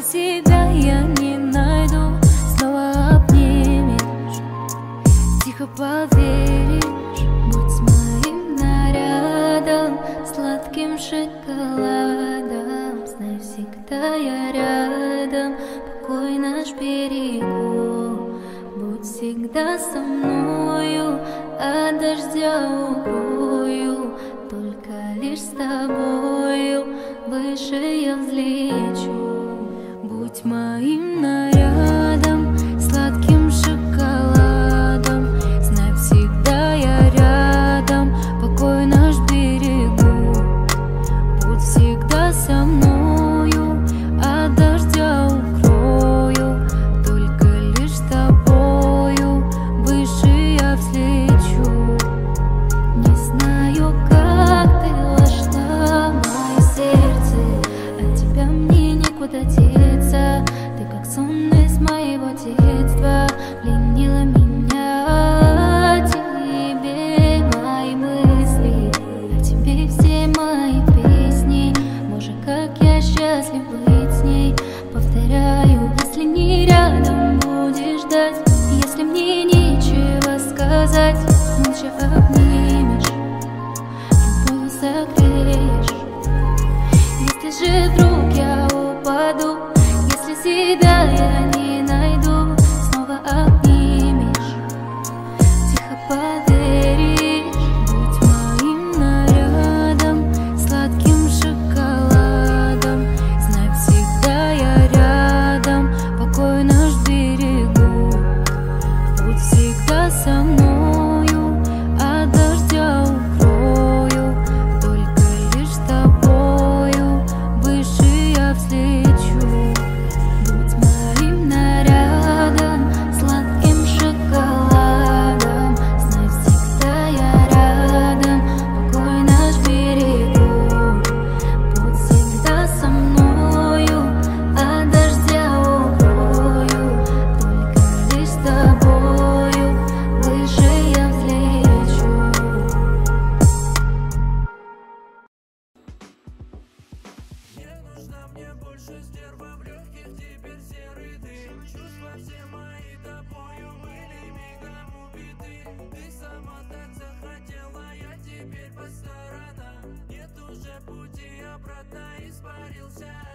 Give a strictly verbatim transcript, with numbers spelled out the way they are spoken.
себя я не найду, снова обнимешь, тихо поверишь. Будь моим нарядом, сладким шоколадом. Знай, всегда я рядом, покой наш берегу. Будь всегда со мною, от дождя укрою. Только лишь с тобою выше я взлечу. Будь моим нарядом, сладким шоколадом. Знай, всегда я рядом, покой наш берегу. Будь всегда со мною, от дождя укрою. Только лишь с тобою выше я взлечу. Не знаю, как ты вошла в мое сердце, от тебя мне никуда деться. Ты как сон из моего детства, пленила меня. Тебе мои мысли, а тебе все мои песни. Боже, как я счастлив быть с ней. Повторяю, если не рядом будешь ждать, если мне нечего сказать, молча обнимешь, любовью согреешь. Если же вдруг я упаду, если себя я не найду, снова обнимешь, тихо поверишь. Будь моим нарядом, сладким шоколадом. Знай, всегда я рядом, покой наш берегу. Будь всегда со мною, от дождя укрою. Только лишь с тобою выше я взлечу. Будь моим нарядом, сладким шоколадом. Знай, всегда я рядом, покой наш берегу. Будь всегда со мною, от дождя укрою. Только лишь с тобою выше я взлечу. Не нужна мне больше стерва, в легких теперь серый дым. Чувства все мои тобою были мигом убиты. Ты сама так захотела, я теперь по сторонам. Нет уже пути обратно, испарился